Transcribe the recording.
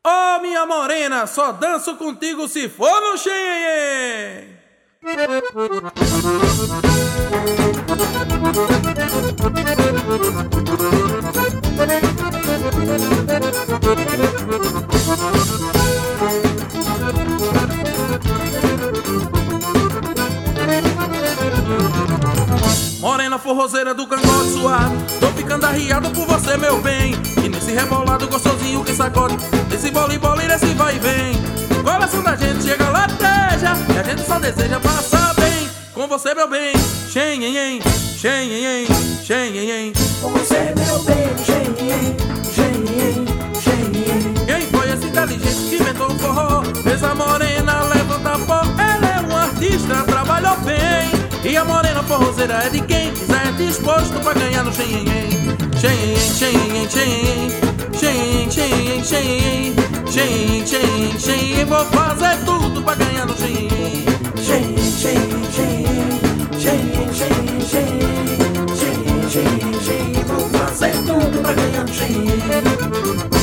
Ô minha morena, só danço contigo se for no xenhenhen. Morena forrozeira do cangote suado, tô ficando arriado por você, meu bem. E nesse rebolado gostosinho que sacode, nesse boli-boli, nesse vai e vem. O coração da gente chega lateja, e a gente só deseja passar bem com você, meu bem. Xenhenhen, xenhenhen, xenhenhen. Com você, meu bem, xenhenhen, xenhenhen, xenhenhen. Quem foi esse inteligente que inventou o forró? Fez a morena levanta pó. Ela é uma artista, trabalhou bem. E a morena forrozeira é de quem quiser, disposto pra ganhar no xenhenhen. Xenhenhen, xenhenhen, xenhenhen, xenhenhen, xenhenhen, xenhenhen, xenhenhen, xenhenhen. Vou fazer tudo pra ganhar no xenhenhen. Xenhenhen, xenhenhen, xenhenhen, xenhenhen, xenhenhen, xenhenhen, xenhenhen, xenhenhen. Vou fazer tudo pra ganhar no xenhenhen.